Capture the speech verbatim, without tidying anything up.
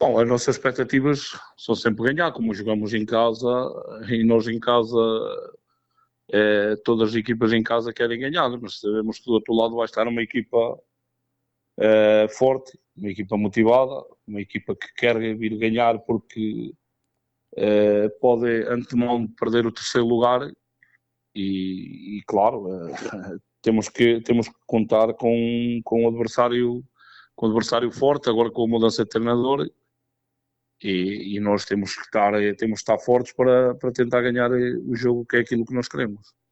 Bom, as nossas expectativas são sempre ganhar, como jogamos em casa, e nós em casa, eh, todas as equipas em casa querem ganhar, mas sabemos que do outro lado vai estar uma equipa eh, forte, uma equipa motivada, uma equipa que quer vir ganhar porque eh, pode antemão perder o terceiro lugar e, e claro, eh, temos, que, temos que contar com, com, o adversário, com o adversário forte, agora com a mudança de treinador. E, e nós temos que estar, temos que estar fortes para, para tentar ganhar o jogo, que é aquilo que nós queremos.